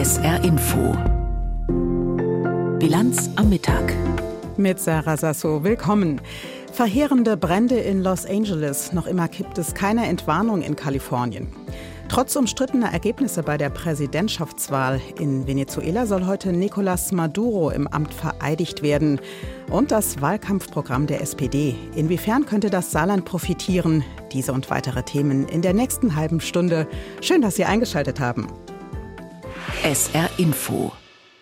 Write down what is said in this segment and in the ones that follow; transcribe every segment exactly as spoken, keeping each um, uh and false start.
S R Info. Bilanz am Mittag. Mit Sarah Sasso, willkommen. Verheerende Brände in Los Angeles. Noch immer gibt es keine Entwarnung in Kalifornien. Trotz umstrittener Ergebnisse bei der Präsidentschaftswahl in Venezuela soll heute Nicolás Maduro im Amt vereidigt werden. Und das Wahlkampfprogramm der S P D. Inwiefern könnte das Saarland profitieren? Diese und weitere Themen in der nächsten halben Stunde. Schön, dass Sie eingeschaltet haben. S R Info.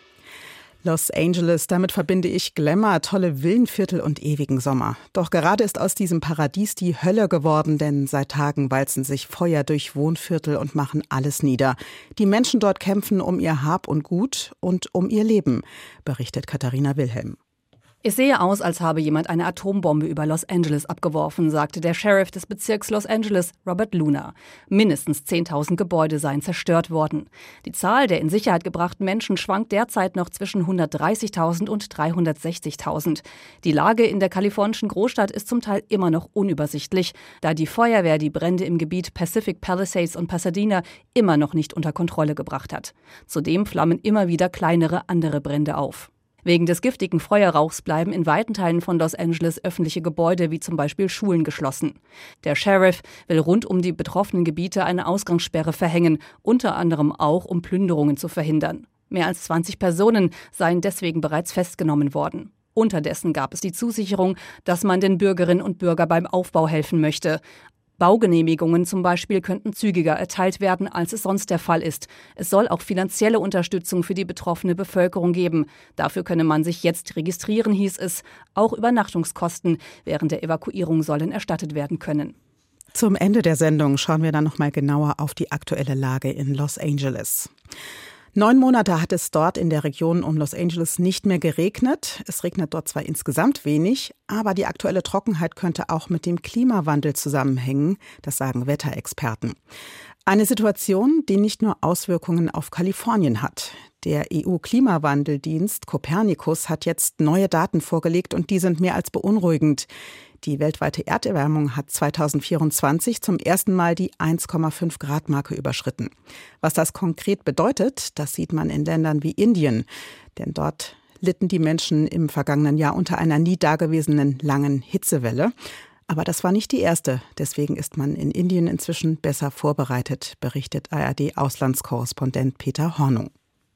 Los Angeles, damit verbinde ich Glamour, tolle Villenviertel und ewigen Sommer. Doch gerade ist aus diesem Paradies die Hölle geworden, denn seit Tagen walzen sich Feuer durch Wohnviertel und machen alles nieder. Die Menschen dort kämpfen um ihr Hab und Gut und um ihr Leben, berichtet Katharina Wilhelm. Es sehe aus, als habe jemand eine Atombombe über Los Angeles abgeworfen, sagte der Sheriff des Bezirks Los Angeles, Robert Luna. Mindestens zehntausend Gebäude seien zerstört worden. Die Zahl der in Sicherheit gebrachten Menschen schwankt derzeit noch zwischen hundertdreißigtausend und dreihundertsechzigtausend. Die Lage in der kalifornischen Großstadt ist zum Teil immer noch unübersichtlich, da die Feuerwehr die Brände im Gebiet Pacific Palisades und Pasadena immer noch nicht unter Kontrolle gebracht hat. Zudem flammen immer wieder kleinere andere Brände auf. Wegen des giftigen Feuerrauchs bleiben in weiten Teilen von Los Angeles öffentliche Gebäude wie zum Beispiel Schulen geschlossen. Der Sheriff will rund um die betroffenen Gebiete eine Ausgangssperre verhängen, unter anderem auch, um Plünderungen zu verhindern. Mehr als zwanzig Personen seien deswegen bereits festgenommen worden. Unterdessen gab es die Zusicherung, dass man den Bürgerinnen und Bürgern beim Aufbau helfen möchte. Baugenehmigungen zum Beispiel könnten zügiger erteilt werden, als es sonst der Fall ist. Es soll auch finanzielle Unterstützung für die betroffene Bevölkerung geben. Dafür könne man sich jetzt registrieren, hieß es. Auch Übernachtungskosten während der Evakuierung sollen erstattet werden können. Zum Ende der Sendung schauen wir dann noch mal genauer auf die aktuelle Lage in Los Angeles. Neun Monate hat es dort in der Region um Los Angeles nicht mehr geregnet. Es regnet dort zwar insgesamt wenig, aber die aktuelle Trockenheit könnte auch mit dem Klimawandel zusammenhängen, das sagen Wetterexperten. Eine Situation, die nicht nur Auswirkungen auf Kalifornien hat. Der E U-Klimawandeldienst Copernicus hat jetzt neue Daten vorgelegt und die sind mehr als beunruhigend. Die weltweite Erderwärmung hat zweitausendvierundzwanzig zum ersten Mal die eins Komma fünf Grad Marke überschritten. Was das konkret bedeutet, das sieht man in Ländern wie Indien. Denn dort litten die Menschen im vergangenen Jahr unter einer nie dagewesenen langen Hitzewelle. Aber das war nicht die erste. Deswegen ist man in Indien inzwischen besser vorbereitet, berichtet A R D-Auslandskorrespondent Peter Hornung.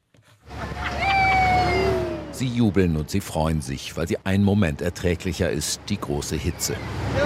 Sie jubeln und sie freuen sich, weil sie einen Moment erträglicher ist, die große Hitze.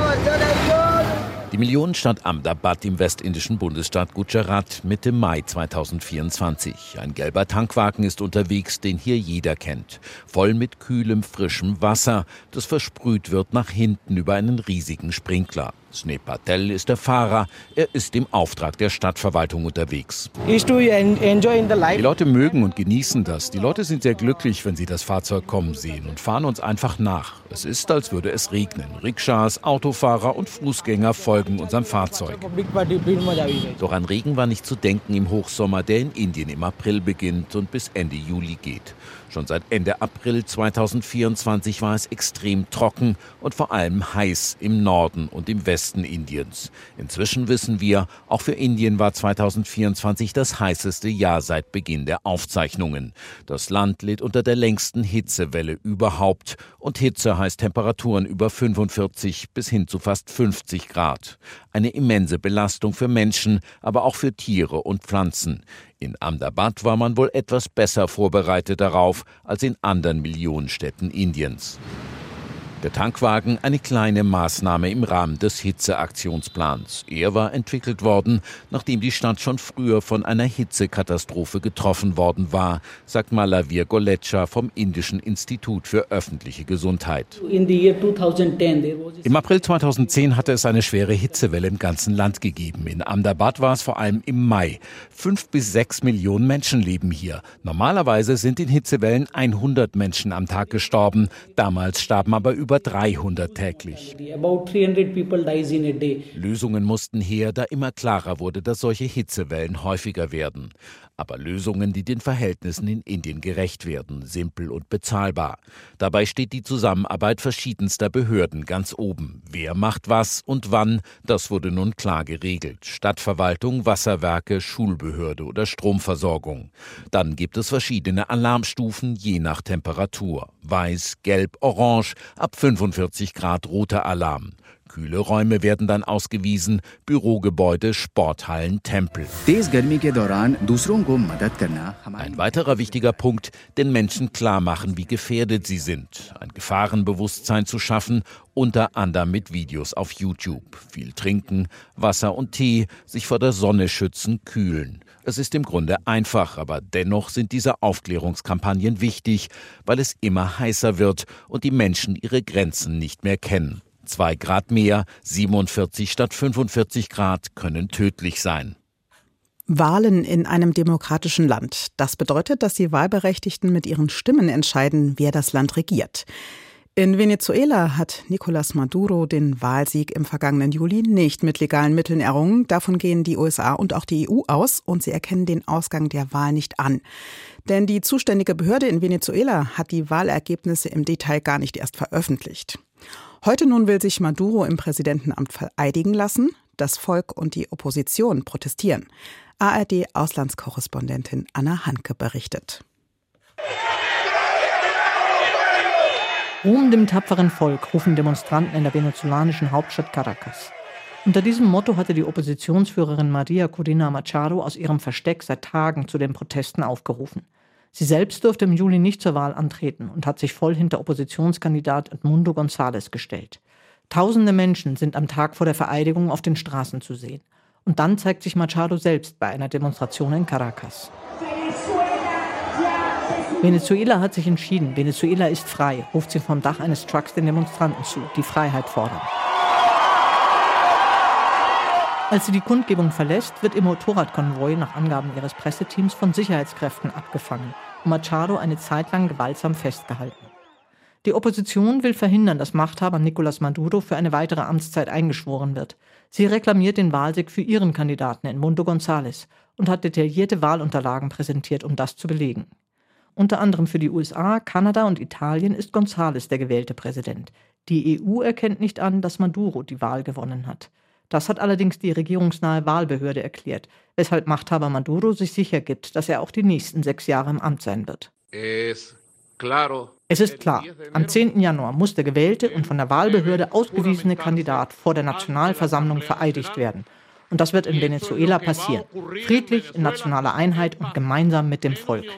Die Millionenstadt Ahmedabad im westindischen Bundesstaat Gujarat Mitte Mai zweitausendvierundzwanzig. Ein gelber Tankwagen ist unterwegs, den hier jeder kennt. Voll mit kühlem, frischem Wasser, das versprüht wird nach hinten über einen riesigen Sprinkler. Sneh Patel ist der Fahrer. Er ist im Auftrag der Stadtverwaltung unterwegs. Die Leute mögen und genießen das. Die Leute sind sehr glücklich, wenn sie das Fahrzeug kommen sehen und fahren uns einfach nach. Es ist, als würde es regnen. Rikschas, Autofahrer und Fußgänger folgen unserem Fahrzeug. Doch an Regen war nicht zu denken im Hochsommer, der in Indien im April beginnt und bis Ende Juli geht. Schon seit Ende April zweitausendvierundzwanzig war es extrem trocken und vor allem heiß im Norden und im Westen Indiens. Inzwischen wissen wir, auch für Indien war zweitausendvierundzwanzig das heißeste Jahr seit Beginn der Aufzeichnungen. Das Land litt unter der längsten Hitzewelle überhaupt. Und Hitze heißt Temperaturen über fünfundvierzig bis hin zu fast fünfzig Grad. Eine immense Belastung für Menschen, aber auch für Tiere und Pflanzen. In Ahmedabad war man wohl etwas besser vorbereitet darauf als in anderen Millionenstädten Indiens. Der Tankwagen eine kleine Maßnahme im Rahmen des Hitzeaktionsplans. Er war entwickelt worden, nachdem die Stadt schon früher von einer Hitzekatastrophe getroffen worden war, sagt Malavir Golechha vom Indischen Institut für öffentliche Gesundheit. Im April zweitausendzehn hatte es eine schwere Hitzewelle im ganzen Land gegeben. In Ahmedabad war es vor allem im Mai. Fünf bis sechs Millionen Menschen leben hier. Normalerweise sind in Hitzewellen hundert Menschen am Tag gestorben. Damals starben aber über über dreihundert täglich. Lösungen mussten her, da immer klarer wurde, dass solche Hitzewellen häufiger werden. Aber Lösungen, die den Verhältnissen in Indien gerecht werden, simpel und bezahlbar. Dabei steht die Zusammenarbeit verschiedenster Behörden ganz oben. Wer macht was und wann, das wurde nun klar geregelt. Stadtverwaltung, Wasserwerke, Schulbehörde oder Stromversorgung. Dann gibt es verschiedene Alarmstufen je nach Temperatur. Weiß, gelb, orange, ab fünfundvierzig Grad roter Alarm. Kühle Räume werden dann ausgewiesen, Bürogebäude, Sporthallen, Tempel. Ein weiterer wichtiger Punkt, den Menschen klar machen, wie gefährdet sie sind. Ein Gefahrenbewusstsein zu schaffen, unter anderem mit Videos auf YouTube. Viel trinken, Wasser und Tee, sich vor der Sonne schützen, kühlen. Es ist im Grunde einfach, aber dennoch sind diese Aufklärungskampagnen wichtig, weil es immer heißer wird und die Menschen ihre Grenzen nicht mehr kennen. Zwei Grad mehr, siebenundvierzig statt fünfundvierzig Grad, können tödlich sein. Wahlen in einem demokratischen Land. Das bedeutet, dass die Wahlberechtigten mit ihren Stimmen entscheiden, wer das Land regiert. In Venezuela hat Nicolás Maduro den Wahlsieg im vergangenen Juli nicht mit legalen Mitteln errungen. Davon gehen die U S A und auch die E U aus und sie erkennen den Ausgang der Wahl nicht an. Denn die zuständige Behörde in Venezuela hat die Wahlergebnisse im Detail gar nicht erst veröffentlicht. Heute nun will sich Maduro im Präsidentenamt vereidigen lassen. Das Volk und die Opposition protestieren. A R D-Auslandskorrespondentin Anna Hanke berichtet. Ruhm dem tapferen Volk, rufen Demonstranten in der venezolanischen Hauptstadt Caracas. Unter diesem Motto hatte die Oppositionsführerin María Corina Machado aus ihrem Versteck seit Tagen zu den Protesten aufgerufen. Sie selbst durfte im Juli nicht zur Wahl antreten und hat sich voll hinter Oppositionskandidat Edmundo González gestellt. Tausende Menschen sind am Tag vor der Vereidigung auf den Straßen zu sehen. Und dann zeigt sich Machado selbst bei einer Demonstration in Caracas. Venezuela hat sich entschieden, Venezuela ist frei, ruft sie vom Dach eines Trucks den Demonstranten zu, die Freiheit fordern. Als sie die Kundgebung verlässt, wird ihr Motorradkonvoi nach Angaben ihres Presseteams von Sicherheitskräften abgefangen und Machado eine Zeit lang gewaltsam festgehalten. Die Opposition will verhindern, dass Machthaber Nicolás Maduro für eine weitere Amtszeit eingeschworen wird. Sie reklamiert den Wahlsieg für ihren Kandidaten Edmundo González und hat detaillierte Wahlunterlagen präsentiert, um das zu belegen. Unter anderem für die U S A, Kanada und Italien ist González der gewählte Präsident. Die E U erkennt nicht an, dass Maduro die Wahl gewonnen hat. Das hat allerdings die regierungsnahe Wahlbehörde erklärt, weshalb Machthaber Maduro sich sicher gibt, dass er auch die nächsten sechs Jahre im Amt sein wird. Es ist klar, am zehnten Januar muss der gewählte und von der Wahlbehörde ausgewiesene Kandidat vor der Nationalversammlung vereidigt werden. Und das wird in Venezuela passieren. Friedlich, in nationaler Einheit und gemeinsam mit dem Volk.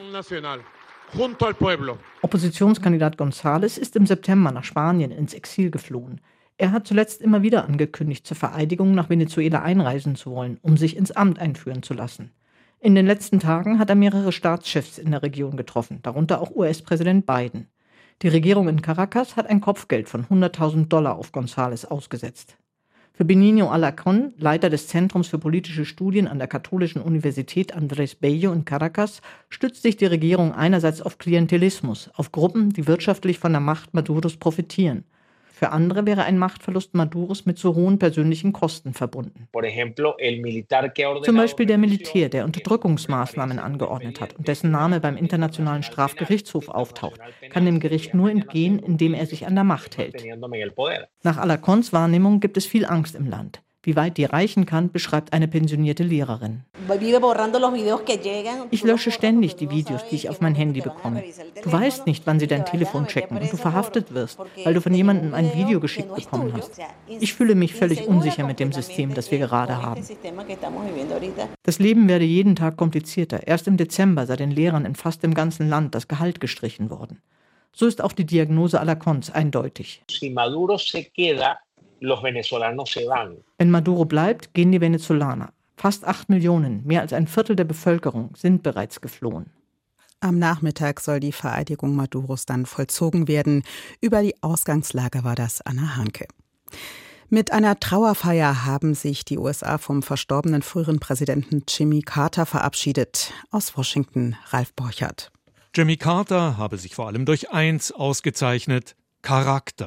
Oppositionskandidat González ist im September nach Spanien ins Exil geflohen. Er hat zuletzt immer wieder angekündigt, zur Vereidigung nach Venezuela einreisen zu wollen, um sich ins Amt einführen zu lassen. In den letzten Tagen hat er mehrere Staatschefs in der Region getroffen, darunter auch U S-Präsident Biden. Die Regierung in Caracas hat ein Kopfgeld von hunderttausend Dollar auf González ausgesetzt. Für Benigno Alarcón, Leiter des Zentrums für politische Studien an der katholischen Universität Andrés Bello in Caracas, stützt sich die Regierung einerseits auf Klientelismus, auf Gruppen, die wirtschaftlich von der Macht Maduros profitieren. Für andere wäre ein Machtverlust Maduros mit so hohen persönlichen Kosten verbunden. Zum Beispiel der Militär, der Unterdrückungsmaßnahmen angeordnet hat und dessen Name beim Internationalen Strafgerichtshof auftaucht, kann dem Gericht nur entgehen, indem er sich an der Macht hält. Nach Alarcóns Wahrnehmung gibt es viel Angst im Land. Wie weit die reichen kann, beschreibt eine pensionierte Lehrerin. Ich lösche ständig die Videos, die ich auf mein Handy bekomme. Du weißt nicht, wann sie dein Telefon checken und du verhaftet wirst, weil du von jemandem ein Video geschickt bekommen hast. Ich fühle mich völlig unsicher mit dem System, das wir gerade haben. Das Leben werde jeden Tag komplizierter. Erst im Dezember sei den Lehrern in fast dem ganzen Land das Gehalt gestrichen worden. So ist auch die Diagnose Alarcóns eindeutig. Wenn Maduro bleibt, gehen die Venezolaner. Fast acht Millionen, mehr als ein Viertel der Bevölkerung, sind bereits geflohen. Am Nachmittag soll die Vereidigung Maduros dann vollzogen werden. Über die Ausgangslage war das Anna Hanke. Mit einer Trauerfeier haben sich die U S A vom verstorbenen früheren Präsidenten Jimmy Carter verabschiedet. Aus Washington, Ralf Borchardt. Jimmy Carter habe sich vor allem durch eins ausgezeichnet: Charakter.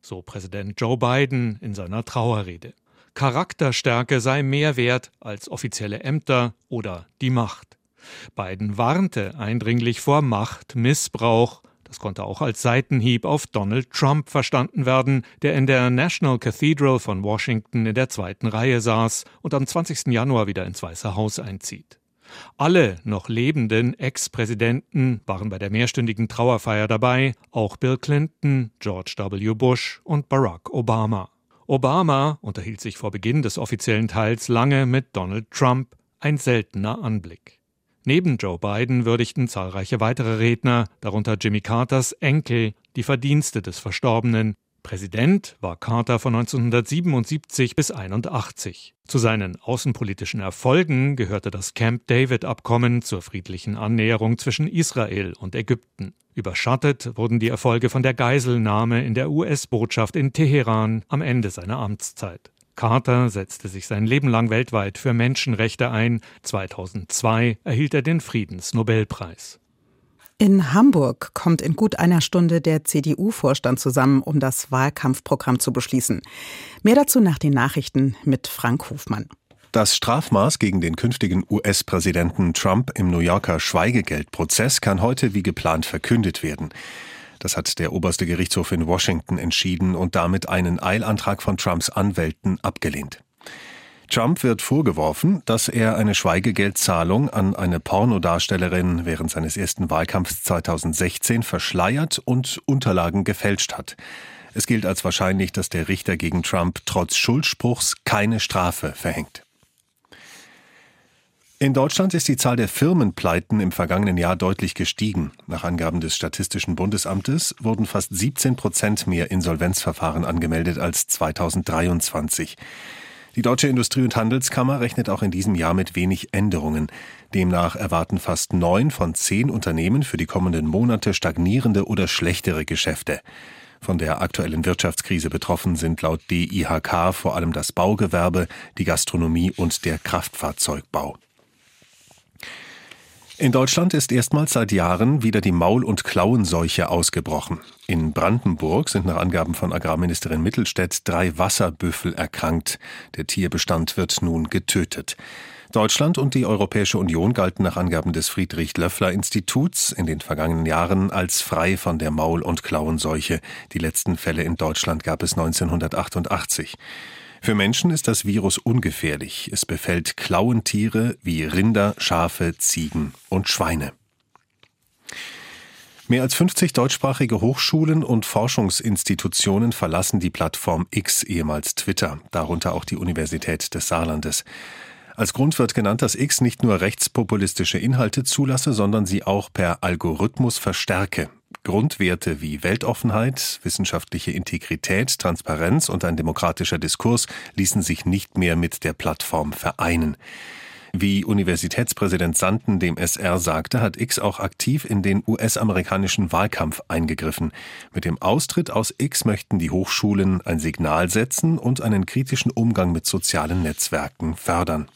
so Präsident Joe Biden in seiner Trauerrede. Charakterstärke sei mehr wert als offizielle Ämter oder die Macht. Biden warnte eindringlich vor Machtmissbrauch. Das konnte auch als Seitenhieb auf Donald Trump verstanden werden, der in der National Cathedral von Washington in der zweiten Reihe saß und am zwanzigsten Januar wieder ins Weiße Haus einzieht. Alle noch lebenden Ex-Präsidenten waren bei der mehrstündigen Trauerfeier dabei, auch Bill Clinton, George W. Bush und Barack Obama. Obama unterhielt sich vor Beginn des offiziellen Teils lange mit Donald Trump, ein seltener Anblick. Neben Joe Biden würdigten zahlreiche weitere Redner, darunter Jimmy Carters Enkel, die Verdienste des Verstorbenen. Präsident war Carter von neunzehnhundertsiebenundsiebzig bis einundachtzig. Zu seinen außenpolitischen Erfolgen gehörte das Camp David-Abkommen zur friedlichen Annäherung zwischen Israel und Ägypten. Überschattet wurden die Erfolge von der Geiselnahme in der U S-Botschaft in Teheran am Ende seiner Amtszeit. Carter setzte sich sein Leben lang weltweit für Menschenrechte ein. zweitausendzwei erhielt er den Friedensnobelpreis. In Hamburg kommt in gut einer Stunde der C D U-Vorstand zusammen, um das Wahlkampfprogramm zu beschließen. Mehr dazu nach den Nachrichten mit Frank Hofmann. Das Strafmaß gegen den künftigen U S-Präsidenten Trump im New Yorker Schweigegeldprozess kann heute wie geplant verkündet werden. Das hat der oberste Gerichtshof in Washington entschieden und damit einen Eilantrag von Trumps Anwälten abgelehnt. Trump wird vorgeworfen, dass er eine Schweigegeldzahlung an eine Pornodarstellerin während seines ersten Wahlkampfs zweitausendsechzehn verschleiert und Unterlagen gefälscht hat. Es gilt als wahrscheinlich, dass der Richter gegen Trump trotz Schuldspruchs keine Strafe verhängt. In Deutschland ist die Zahl der Firmenpleiten im vergangenen Jahr deutlich gestiegen. Nach Angaben des Statistischen Bundesamtes wurden fast siebzehn Prozent mehr Insolvenzverfahren angemeldet als zweitausenddreiundzwanzig. Die Deutsche Industrie- und Handelskammer rechnet auch in diesem Jahr mit wenig Änderungen. Demnach erwarten fast neun von zehn Unternehmen für die kommenden Monate stagnierende oder schlechtere Geschäfte. Von der aktuellen Wirtschaftskrise betroffen sind laut D I H K vor allem das Baugewerbe, die Gastronomie und der Kraftfahrzeugbau. In Deutschland ist erstmals seit Jahren wieder die Maul- und Klauenseuche ausgebrochen. In Brandenburg sind nach Angaben von Agrarministerin Mittelstädt drei Wasserbüffel erkrankt. Der Tierbestand wird nun getötet. Deutschland und die Europäische Union galten nach Angaben des Friedrich-Löffler-Instituts in den vergangenen Jahren als frei von der Maul- und Klauenseuche. Die letzten Fälle in Deutschland gab es neunzehnhundertachtundachtzig. Für Menschen ist das Virus ungefährlich. Es befällt Klauentiere wie Rinder, Schafe, Ziegen und Schweine. Mehr als fünfzig deutschsprachige Hochschulen und Forschungsinstitutionen verlassen die Plattform X, ehemals Twitter, darunter auch die Universität des Saarlandes. Als Grund wird genannt, dass X nicht nur rechtspopulistische Inhalte zulasse, sondern sie auch per Algorithmus verstärke. Grundwerte wie Weltoffenheit, wissenschaftliche Integrität, Transparenz und ein demokratischer Diskurs ließen sich nicht mehr mit der Plattform vereinen. Wie Universitätspräsident Sanden dem S R sagte, hat X auch aktiv in den U S-amerikanischen Wahlkampf eingegriffen. Mit dem Austritt aus X möchten die Hochschulen ein Signal setzen und einen kritischen Umgang mit sozialen Netzwerken fördern.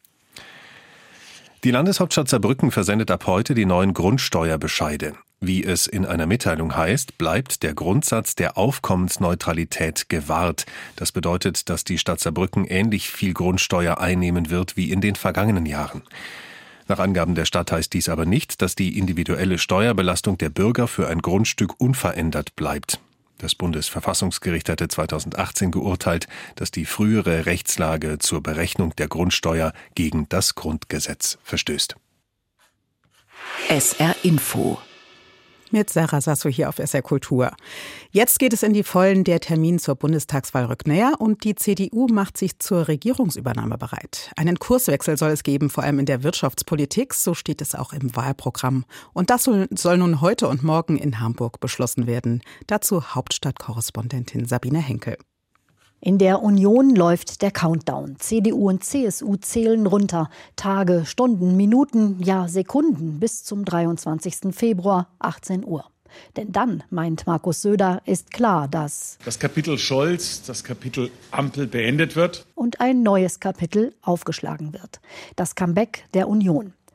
Die Landeshauptstadt Saarbrücken versendet ab heute die neuen Grundsteuerbescheide. Wie es in einer Mitteilung heißt, bleibt der Grundsatz der Aufkommensneutralität gewahrt. Das bedeutet, dass die Stadt Saarbrücken ähnlich viel Grundsteuer einnehmen wird wie in den vergangenen Jahren. Nach Angaben der Stadt heißt dies aber nicht, dass die individuelle Steuerbelastung der Bürger für ein Grundstück unverändert bleibt. Das Bundesverfassungsgericht hatte zweitausendachtzehn geurteilt, dass die frühere Rechtslage zur Berechnung der Grundsteuer gegen das Grundgesetz verstößt. S R Info. Mit Sarah Sasso hier auf S R Kultur. Jetzt geht es in die Vollen. Der Termin zur Bundestagswahl rückt näher und die C D U macht sich zur Regierungsübernahme bereit. Einen Kurswechsel soll es geben, vor allem in der Wirtschaftspolitik, so steht es auch im Wahlprogramm. Und das soll, soll nun heute und morgen in Hamburg beschlossen werden. Dazu Hauptstadtkorrespondentin Sabine Henkel. In der Union läuft der Countdown. C D U und C S U zählen runter. Tage, Stunden, Minuten, ja Sekunden bis zum dreiundzwanzigsten Februar, achtzehn Uhr. Denn dann, meint Markus Söder, ist klar, dass das Kapitel Scholz, das Kapitel Ampel beendet wird und ein neues Kapitel aufgeschlagen wird. Das Comeback der Union.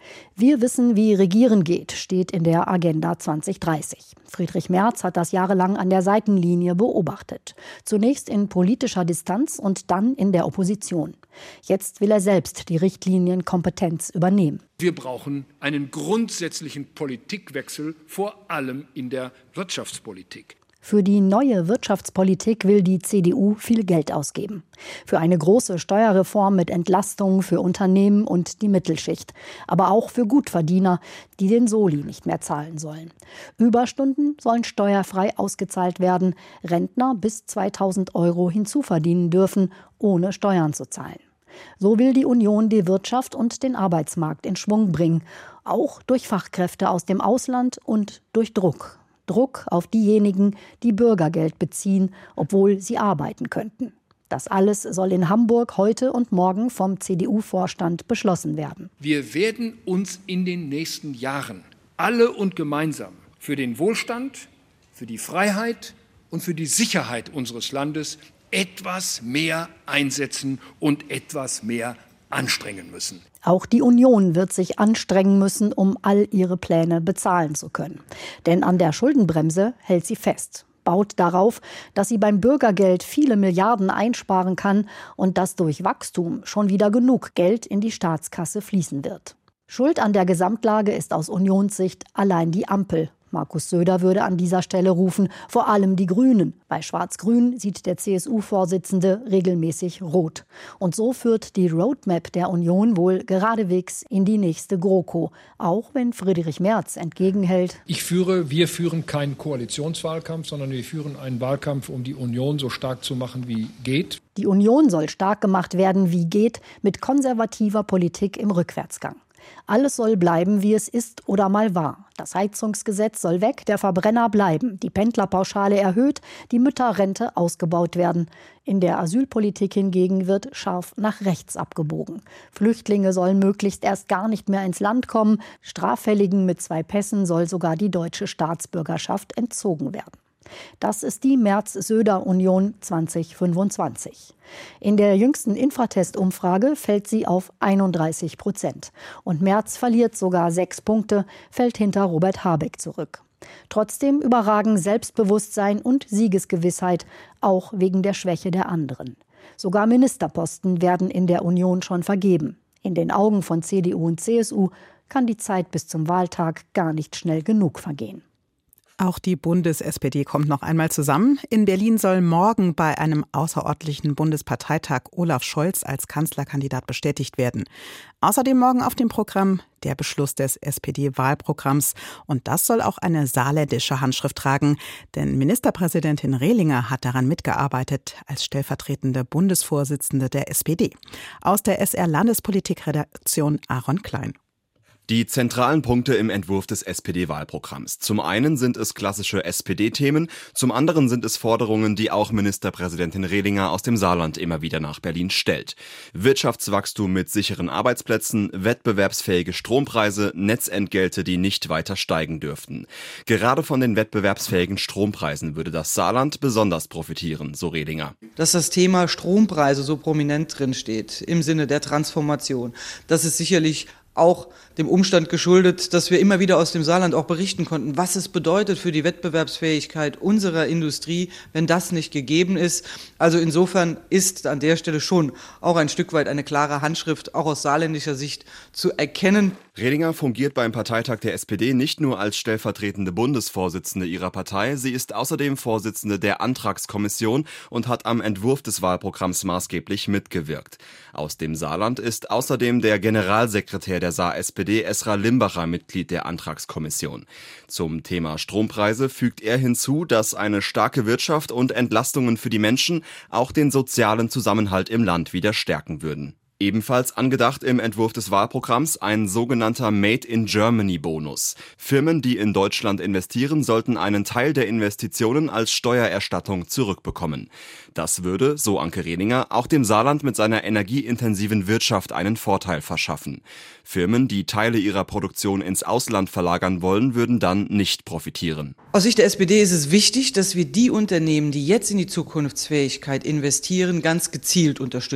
Wir wissen, wie Regieren geht, steht in der Agenda zwanzig dreißig. Friedrich Merz hat das jahrelang an der Seitenlinie beobachtet. Zunächst in politischer Distanz und dann in der Opposition. Jetzt will er selbst die Richtlinienkompetenz übernehmen. Wir brauchen einen grundsätzlichen Politikwechsel, vor allem in der Wirtschaftspolitik. Für die neue Wirtschaftspolitik will die C D U viel Geld ausgeben. Für eine große Steuerreform mit Entlastungen für Unternehmen und die Mittelschicht. Aber auch für Gutverdiener, die den Soli nicht mehr zahlen sollen. Überstunden sollen steuerfrei ausgezahlt werden. Rentner bis zweitausend Euro hinzuverdienen dürfen, ohne Steuern zu zahlen. So will die Union die Wirtschaft und den Arbeitsmarkt in Schwung bringen. Auch durch Fachkräfte aus dem Ausland und durch Druck. Druck auf diejenigen, die Bürgergeld beziehen, obwohl sie arbeiten könnten. Das alles soll in Hamburg heute und morgen vom C D U-Vorstand beschlossen werden. Wir werden uns in den nächsten Jahren alle und gemeinsam für den Wohlstand, für die Freiheit und für die Sicherheit unseres Landes etwas mehr einsetzen und etwas mehr anstrengen müssen. Auch die Union wird sich anstrengen müssen, um all ihre Pläne bezahlen zu können. Denn an der Schuldenbremse hält sie fest, baut darauf, dass sie beim Bürgergeld viele Milliarden einsparen kann und dass durch Wachstum schon wieder genug Geld in die Staatskasse fließen wird. Schuld an der Gesamtlage ist aus Unionssicht allein die Ampel. Markus Söder würde an dieser Stelle rufen, vor allem die Grünen. Bei Schwarz-Grün sieht der C S U-Vorsitzende regelmäßig rot. Und so führt die Roadmap der Union wohl geradewegs in die nächste GroKo. Auch wenn Friedrich Merz entgegenhält: Ich führe, wir führen keinen Koalitionswahlkampf, sondern wir führen einen Wahlkampf, um die Union so stark zu machen, wie geht. Die Union soll stark gemacht werden, wie geht, mit konservativer Politik im Rückwärtsgang. Alles soll bleiben, wie es ist oder mal war. Das Heizungsgesetz soll weg, der Verbrenner bleiben, die Pendlerpauschale erhöht, die Mütterrente ausgebaut werden. In der Asylpolitik hingegen wird scharf nach rechts abgebogen. Flüchtlinge sollen möglichst erst gar nicht mehr ins Land kommen. Straffälligen mit zwei Pässen soll sogar die deutsche Staatsbürgerschaft entzogen werden. Das ist die Merz-Söder-Union zwanzig fünfundzwanzig. In der jüngsten Infratest-Umfrage fällt sie auf einunddreißig Prozent. Und Merz verliert sogar sechs Punkte, fällt hinter Robert Habeck zurück. Trotzdem überragen Selbstbewusstsein und Siegesgewissheit, auch wegen der Schwäche der anderen. Sogar Ministerposten werden in der Union schon vergeben. In den Augen von C D U und C S U kann die Zeit bis zum Wahltag gar nicht schnell genug vergehen. Auch die Bundes-S P D kommt noch einmal zusammen. In Berlin soll morgen bei einem außerordentlichen Bundesparteitag Olaf Scholz als Kanzlerkandidat bestätigt werden. Außerdem morgen auf dem Programm der Beschluss des S P D-Wahlprogramms. Und das soll auch eine saarländische Handschrift tragen. Denn Ministerpräsidentin Rehlinger hat daran mitgearbeitet als stellvertretende Bundesvorsitzende der S P D. Aus der S R-Landespolitik-Redaktion Aaron Klein. Die zentralen Punkte im Entwurf des S P D-Wahlprogramms. Zum einen sind es klassische S P D-Themen, zum anderen sind es Forderungen, die auch Ministerpräsidentin Rehlinger aus dem Saarland immer wieder nach Berlin stellt. Wirtschaftswachstum mit sicheren Arbeitsplätzen, wettbewerbsfähige Strompreise, Netzentgelte, die nicht weiter steigen dürften. Gerade von den wettbewerbsfähigen Strompreisen würde das Saarland besonders profitieren, so Rehlinger. Dass das Thema Strompreise so prominent drin steht, im Sinne der Transformation, das ist sicherlich auch dem Umstand geschuldet, dass wir immer wieder aus dem Saarland auch berichten konnten, was es bedeutet für die Wettbewerbsfähigkeit unserer Industrie, wenn das nicht gegeben ist. Also insofern ist an der Stelle schon auch ein Stück weit eine klare Handschrift auch aus saarländischer Sicht zu erkennen. Rehlinger fungiert beim Parteitag der S P D nicht nur als stellvertretende Bundesvorsitzende ihrer Partei, sie ist außerdem Vorsitzende der Antragskommission und hat am Entwurf des Wahlprogramms maßgeblich mitgewirkt. Aus dem Saarland ist außerdem der Generalsekretär der Saar-S P D, Esra Limbacher, Mitglied der Antragskommission. Zum Thema Strompreise fügt er hinzu, dass eine starke Wirtschaft und Entlastungen für die Menschen auch den sozialen Zusammenhalt im Land wieder stärken würden. Ebenfalls angedacht im Entwurf des Wahlprogramms ein sogenannter Made-in-Germany-Bonus. Firmen, die in Deutschland investieren, sollten einen Teil der Investitionen als Steuererstattung zurückbekommen. Das würde, so Anke Rehlinger, auch dem Saarland mit seiner energieintensiven Wirtschaft einen Vorteil verschaffen. Firmen, die Teile ihrer Produktion ins Ausland verlagern wollen, würden dann nicht profitieren. Aus Sicht der S P D ist es wichtig, dass wir die Unternehmen, die jetzt in die Zukunftsfähigkeit investieren, ganz gezielt unterstützen.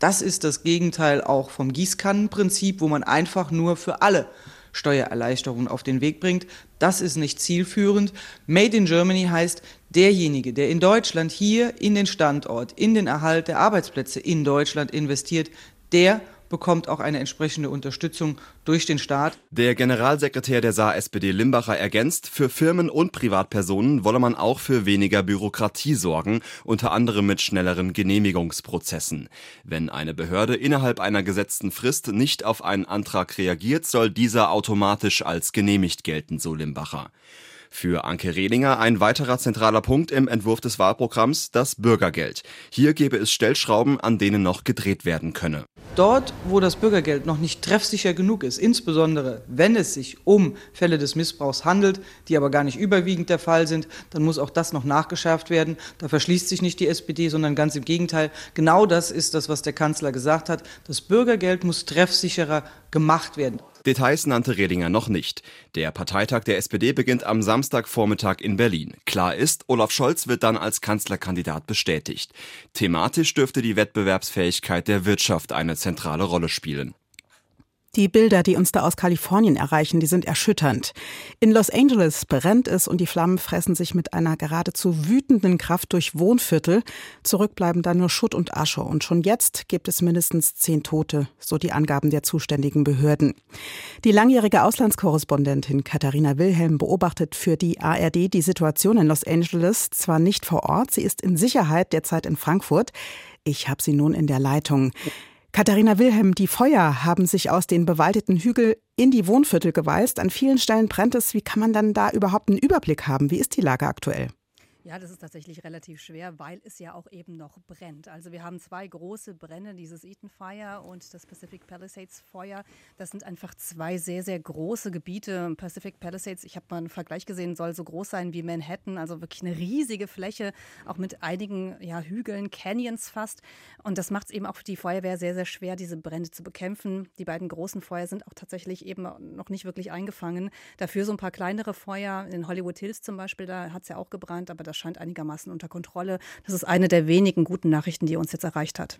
Das ist das Gegenteil auch vom Gießkannenprinzip, wo man einfach nur für alle Steuererleichterungen auf den Weg bringt. Das ist nicht zielführend. Made in Germany heißt, derjenige, der in Deutschland hier in den Standort, in den Erhalt der Arbeitsplätze in Deutschland investiert, der bekommt auch eine entsprechende Unterstützung durch den Staat. Der Generalsekretär der Saar-S P D Limbacher ergänzt, für Firmen und Privatpersonen wolle man auch für weniger Bürokratie sorgen, unter anderem mit schnelleren Genehmigungsprozessen. Wenn eine Behörde innerhalb einer gesetzten Frist nicht auf einen Antrag reagiert, soll dieser automatisch als genehmigt gelten, so Limbacher. Für Anke Rehlinger ein weiterer zentraler Punkt im Entwurf des Wahlprogramms, das Bürgergeld. Hier gäbe es Stellschrauben, an denen noch gedreht werden könne. Dort, wo das Bürgergeld noch nicht treffsicher genug ist, insbesondere wenn es sich um Fälle des Missbrauchs handelt, die aber gar nicht überwiegend der Fall sind, dann muss auch das noch nachgeschärft werden. Da verschließt sich nicht die S P D, sondern ganz im Gegenteil. Genau das ist das, was der Kanzler gesagt hat. Das Bürgergeld muss treffsicherer gemacht werden. Details nannte Rehlinger noch nicht. Der Parteitag der S P D beginnt am Samstagvormittag in Berlin. Klar ist, Olaf Scholz wird dann als Kanzlerkandidat bestätigt. Thematisch dürfte die Wettbewerbsfähigkeit der Wirtschaft eine zentrale Rolle spielen. Die Bilder, die uns da aus Kalifornien erreichen, die sind erschütternd. In Los Angeles brennt es und die Flammen fressen sich mit einer geradezu wütenden Kraft durch Wohnviertel. Zurück bleiben da nur Schutt und Asche. Und schon jetzt gibt es mindestens zehn Tote, so die Angaben der zuständigen Behörden. Die langjährige Auslandskorrespondentin Katharina Wilhelm beobachtet für die A R D die Situation in Los Angeles zwar nicht vor Ort, sie ist in Sicherheit derzeit in Frankfurt. Ich habe sie nun in der Leitung. Katharina Wilhelm, die Feuer haben sich aus den bewaldeten Hügeln in die Wohnviertel gewalzt. An vielen Stellen brennt es. Wie kann man dann da überhaupt einen Überblick haben? Wie ist die Lage aktuell? Ja, das ist tatsächlich relativ schwer, weil es ja auch eben noch brennt. Also wir haben zwei große Brände, dieses Eaton Fire und das Pacific Palisades Feuer. Das sind einfach zwei sehr, sehr große Gebiete. Pacific Palisades, ich habe mal einen Vergleich gesehen, soll so groß sein wie Manhattan. Also wirklich eine riesige Fläche, auch mit einigen ja, Hügeln, Canyons fast. Und das macht es eben auch für die Feuerwehr sehr, sehr schwer, diese Brände zu bekämpfen. Die beiden großen Feuer sind auch tatsächlich eben noch nicht wirklich eingefangen. Dafür so ein paar kleinere Feuer, in Hollywood Hills zum Beispiel, da hat es ja auch gebrannt, aber das scheint einigermaßen unter Kontrolle. Das ist eine der wenigen guten Nachrichten, die uns jetzt erreicht hat.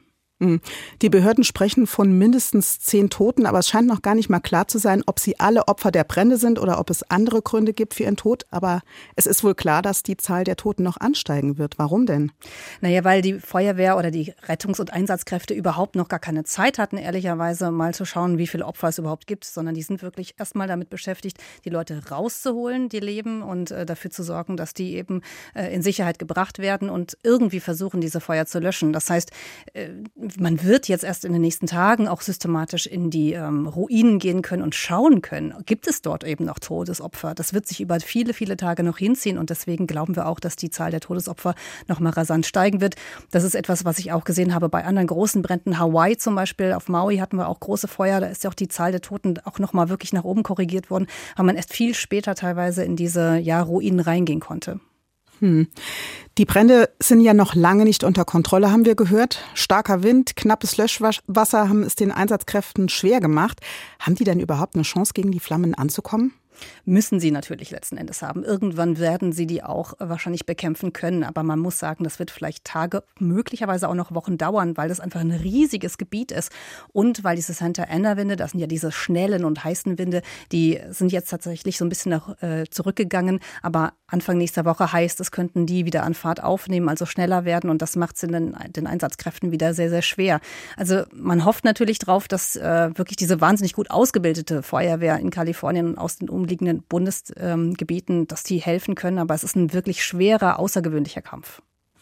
Die Behörden sprechen von mindestens zehn Toten, aber es scheint noch gar nicht mal klar zu sein, ob sie alle Opfer der Brände sind oder ob es andere Gründe gibt für ihren Tod. Aber es ist wohl klar, dass die Zahl der Toten noch ansteigen wird. Warum denn? Naja, weil die Feuerwehr oder die Rettungs- und Einsatzkräfte überhaupt noch gar keine Zeit hatten, ehrlicherweise mal zu schauen, wie viele Opfer es überhaupt gibt, sondern die sind wirklich erstmal damit beschäftigt, die Leute rauszuholen, die leben, und äh, dafür zu sorgen, dass die eben äh, in Sicherheit gebracht werden und irgendwie versuchen, diese Feuer zu löschen. Das heißt, äh, man wird jetzt erst in den nächsten Tagen auch systematisch in die ähm, Ruinen gehen können und schauen können, gibt es dort eben noch Todesopfer. Das wird sich über viele, viele Tage noch hinziehen und deswegen glauben wir auch, dass die Zahl der Todesopfer noch mal rasant steigen wird. Das ist etwas, was ich auch gesehen habe bei anderen großen Bränden. Hawaii zum Beispiel, auf Maui hatten wir auch große Feuer, da ist ja auch die Zahl der Toten auch noch mal wirklich nach oben korrigiert worden, weil man erst viel später teilweise in diese ja, Ruinen reingehen konnte. Hm. Die Brände sind ja noch lange nicht unter Kontrolle, haben wir gehört. Starker Wind, knappes Löschwasser haben es den Einsatzkräften schwer gemacht. Haben die denn überhaupt eine Chance, gegen die Flammen anzukommen? Müssen sie natürlich letzten Endes haben. Irgendwann werden sie die auch wahrscheinlich bekämpfen können. Aber man muss sagen, das wird vielleicht Tage, möglicherweise auch noch Wochen dauern, weil das einfach ein riesiges Gebiet ist. Und weil diese Santa Ana-Winde, das sind ja diese schnellen und heißen Winde, die sind jetzt tatsächlich so ein bisschen nach, äh, zurückgegangen. Aber Anfang nächster Woche heißt, es könnten die wieder an Fahrt aufnehmen, also schneller werden. Und das macht es den, den Einsatzkräften wieder sehr, sehr schwer. Also man hofft natürlich drauf, dass äh, wirklich diese wahnsinnig gut ausgebildete Feuerwehr in Kalifornien und aus den umliegenden Bundesgebieten, ähm, dass die helfen können. Aber es ist ein wirklich schwerer, außergewöhnlicher Kampf.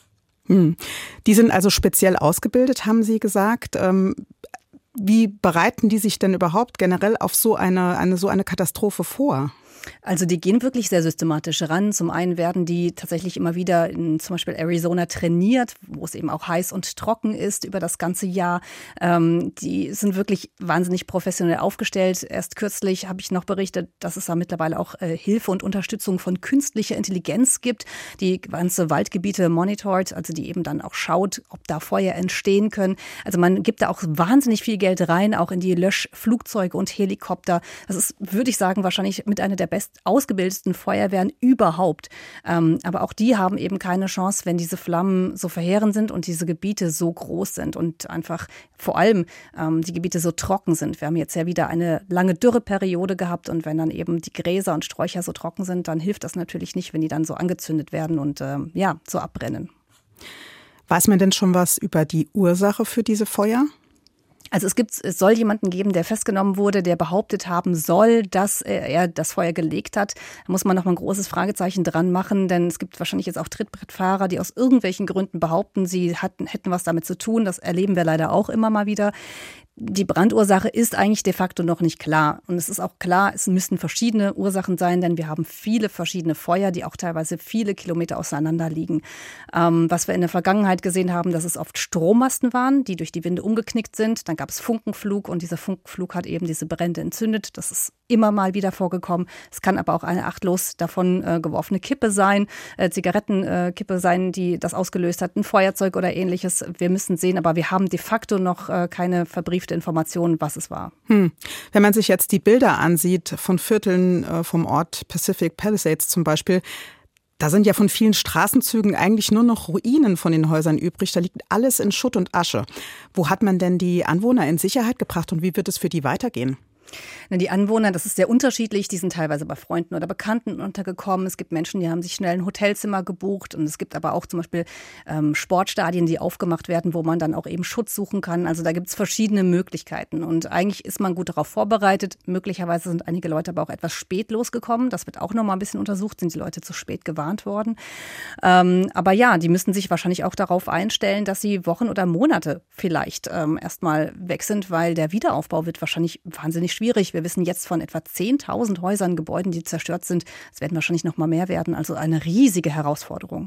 Hm. Die sind also speziell ausgebildet, haben Sie gesagt. Ähm, wie bereiten die sich denn überhaupt generell auf so eine, eine, so eine Katastrophe vor? Also die gehen wirklich sehr systematisch ran. Zum einen werden die tatsächlich immer wieder in zum Beispiel Arizona trainiert, wo es eben auch heiß und trocken ist über das ganze Jahr. Ähm, die sind wirklich wahnsinnig professionell aufgestellt. Erst kürzlich habe ich noch berichtet, dass es da mittlerweile auch äh, Hilfe und Unterstützung von künstlicher Intelligenz gibt, die ganze Waldgebiete monitort, also die eben dann auch schaut, ob da Feuer entstehen können. Also man gibt da auch wahnsinnig viel Geld rein, auch in die Löschflugzeuge und Helikopter. Das ist, würde ich sagen, wahrscheinlich mit einer der best ausgebildetsten Feuerwehren überhaupt. Ähm, aber auch die haben eben keine Chance, wenn diese Flammen so verheerend sind und diese Gebiete so groß sind und einfach vor allem ähm, die Gebiete so trocken sind. Wir haben jetzt ja wieder eine lange Dürreperiode gehabt und wenn dann eben die Gräser und Sträucher so trocken sind, dann hilft das natürlich nicht, wenn die dann so angezündet werden und ähm, ja, so abbrennen. Weiß man denn schon was über die Ursache für diese Feuer? Also es gibt, es soll jemanden geben, der festgenommen wurde, der behauptet haben soll, dass er das Feuer gelegt hat. Da muss man noch mal ein großes Fragezeichen dran machen, denn es gibt wahrscheinlich jetzt auch Trittbrettfahrer, die aus irgendwelchen Gründen behaupten, sie hatten, hätten was damit zu tun. Das erleben wir leider auch immer mal wieder. Die Brandursache ist eigentlich de facto noch nicht klar. Und es ist auch klar, es müssen verschiedene Ursachen sein, denn wir haben viele verschiedene Feuer, die auch teilweise viele Kilometer auseinander liegen. Ähm, was wir in der Vergangenheit gesehen haben, dass es oft Strommasten waren, die durch die Winde umgeknickt sind. Dann gab es Funkenflug und dieser Funkenflug hat eben diese Brände entzündet. Das ist immer mal wieder vorgekommen. Es kann aber auch eine achtlos davon äh, geworfene Kippe sein, äh, Zigarettenkippe äh, sein, die das ausgelöst hat, ein Feuerzeug oder ähnliches. Wir müssen sehen, aber wir haben de facto noch äh, keine verbriefte Informationen, was es war. Hm. Wenn man sich jetzt die Bilder ansieht von Vierteln äh, vom Ort Pacific Palisades zum Beispiel, da sind ja von vielen Straßenzügen eigentlich nur noch Ruinen von den Häusern übrig. Da liegt alles in Schutt und Asche. Wo hat man denn die Anwohner in Sicherheit gebracht und wie wird es für die weitergehen? Die Anwohner, das ist sehr unterschiedlich, die sind teilweise bei Freunden oder Bekannten untergekommen. Es gibt Menschen, die haben sich schnell ein Hotelzimmer gebucht und es gibt aber auch zum Beispiel ähm, Sportstadien, die aufgemacht werden, wo man dann auch eben Schutz suchen kann. Also da gibt es verschiedene Möglichkeiten und eigentlich ist man gut darauf vorbereitet. Möglicherweise sind einige Leute aber auch etwas spät losgekommen. Das wird auch noch mal ein bisschen untersucht, sind die Leute zu spät gewarnt worden. Ähm, aber ja, die müssen sich wahrscheinlich auch darauf einstellen, dass sie Wochen oder Monate vielleicht ähm, erstmal weg sind, weil der Wiederaufbau wird wahrscheinlich wahnsinnig schwierig. Wir wissen jetzt von etwa zehntausend Häusern, Gebäuden, die zerstört sind. Es werden wahrscheinlich noch mal mehr werden. Also eine riesige Herausforderung.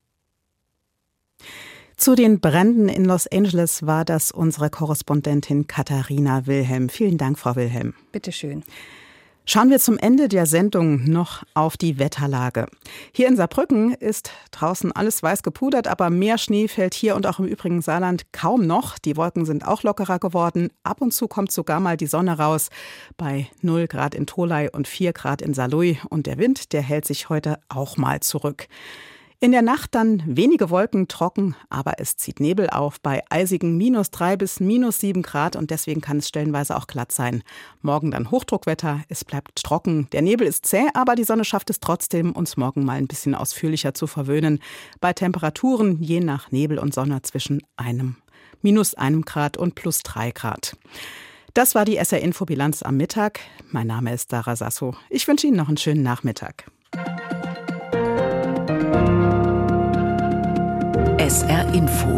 Zu den Bränden in Los Angeles war das unsere Korrespondentin Katharina Wilhelm. Vielen Dank, Frau Wilhelm. Bitte schön. Schauen wir zum Ende der Sendung noch auf die Wetterlage. Hier in Saarbrücken ist draußen alles weiß gepudert, aber mehr Schnee fällt hier und auch im übrigen Saarland kaum noch. Die Wolken sind auch lockerer geworden. Ab und zu kommt sogar mal die Sonne raus bei null Grad in Tholey und vier Grad in Saarlouis. Und der Wind, der hält sich heute auch mal zurück. In der Nacht dann wenige Wolken, trocken, aber es zieht Nebel auf bei eisigen minus drei bis minus sieben Grad und deswegen kann es stellenweise auch glatt sein. Morgen dann Hochdruckwetter, es bleibt trocken. Der Nebel ist zäh, aber die Sonne schafft es trotzdem, uns morgen mal ein bisschen ausführlicher zu verwöhnen. Bei Temperaturen je nach Nebel und Sonne zwischen einem minus einem Grad und plus drei Grad. Das war die S R-Info-Bilanz am Mittag. Mein Name ist Sarah Sasso. Ich wünsche Ihnen noch einen schönen Nachmittag. S R Info.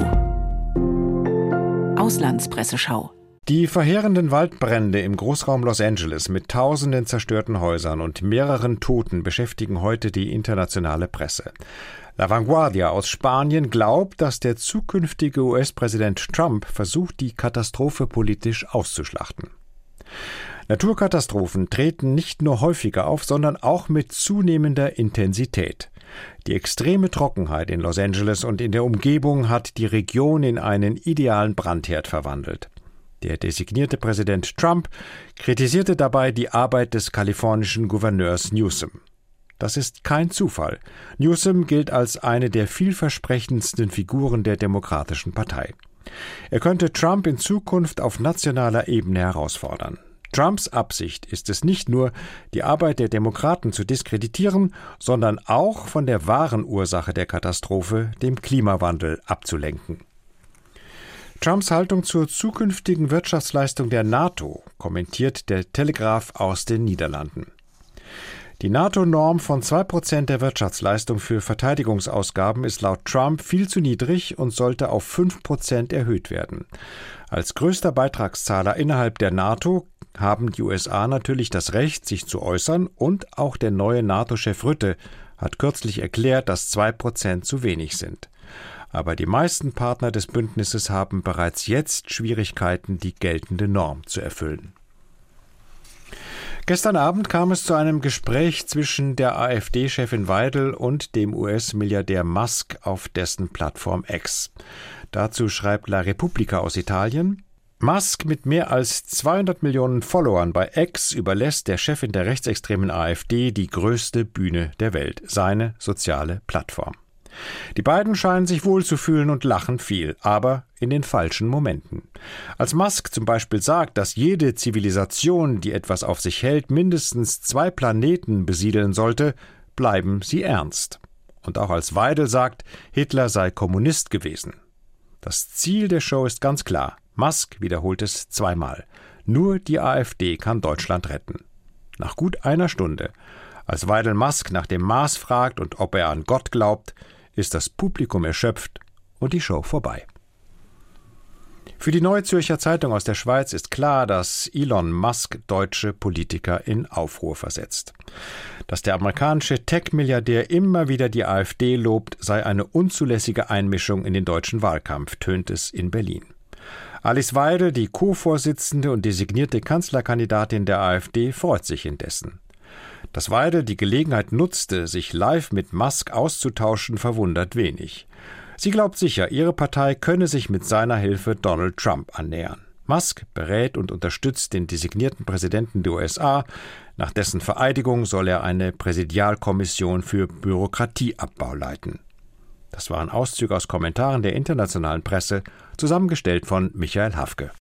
Auslandspresseschau. Die verheerenden Waldbrände im Großraum Los Angeles mit tausenden zerstörten Häusern und mehreren Toten beschäftigen heute die internationale Presse. La Vanguardia aus Spanien glaubt, dass der zukünftige U S-Präsident Trump versucht, die Katastrophe politisch auszuschlachten. Naturkatastrophen treten nicht nur häufiger auf, sondern auch mit zunehmender Intensität. Die extreme Trockenheit in Los Angeles und in der Umgebung hat die Region in einen idealen Brandherd verwandelt. Der designierte Präsident Trump kritisierte dabei die Arbeit des kalifornischen Gouverneurs Newsom. Das ist kein Zufall. Newsom gilt als eine der vielversprechendsten Figuren der Demokratischen Partei. Er könnte Trump in Zukunft auf nationaler Ebene herausfordern. Trumps Absicht ist es nicht nur, die Arbeit der Demokraten zu diskreditieren, sondern auch von der wahren Ursache der Katastrophe, dem Klimawandel, abzulenken. Trumps Haltung zur zukünftigen Wirtschaftsleistung der NATO kommentiert der Telegraph aus den Niederlanden. Die NATO-Norm von zwei Prozent der Wirtschaftsleistung für Verteidigungsausgaben ist laut Trump viel zu niedrig und sollte auf fünf Prozent erhöht werden. Als größter Beitragszahler innerhalb der NATO haben die U S A natürlich das Recht, sich zu äußern, und auch der neue NATO-Chef Rutte hat kürzlich erklärt, dass zwei Prozent zu wenig sind. Aber die meisten Partner des Bündnisses haben bereits jetzt Schwierigkeiten, die geltende Norm zu erfüllen. Gestern Abend kam es zu einem Gespräch zwischen der AfD-Chefin Weidel und dem U S-Milliardär Musk auf dessen Plattform X. Dazu schreibt La Repubblica aus Italien: Musk mit mehr als zweihundert Millionen Followern bei X überlässt der Chefin der rechtsextremen AfD die größte Bühne der Welt, seine soziale Plattform. Die beiden scheinen sich wohlzufühlen und lachen viel, aber in den falschen Momenten. Als Musk zum Beispiel sagt, dass jede Zivilisation, die etwas auf sich hält, mindestens zwei Planeten besiedeln sollte, bleiben sie ernst. Und auch als Weidel sagt, Hitler sei Kommunist gewesen. Das Ziel der Show ist ganz klar. Musk wiederholt es zweimal. Nur die AfD kann Deutschland retten. Nach gut einer Stunde, als Weidel Musk nach dem Mars fragt und ob er an Gott glaubt, ist das Publikum erschöpft und die Show vorbei. Für die Neue Zürcher Zeitung aus der Schweiz ist klar, dass Elon Musk deutsche Politiker in Aufruhr versetzt. Dass der amerikanische Tech-Milliardär immer wieder die AfD lobt, sei eine unzulässige Einmischung in den deutschen Wahlkampf, tönt es in Berlin. Alice Weidel, die Co-Vorsitzende und designierte Kanzlerkandidatin der AfD, freut sich indessen. Dass Weidel die Gelegenheit nutzte, sich live mit Musk auszutauschen, verwundert wenig. Sie glaubt sicher, ihre Partei könne sich mit seiner Hilfe Donald Trump annähern. Musk berät und unterstützt den designierten Präsidenten der U S A. Nach dessen Vereidigung soll er eine Präsidialkommission für Bürokratieabbau leiten. Das waren Auszüge aus Kommentaren der internationalen Presse, zusammengestellt von Michael Hafke.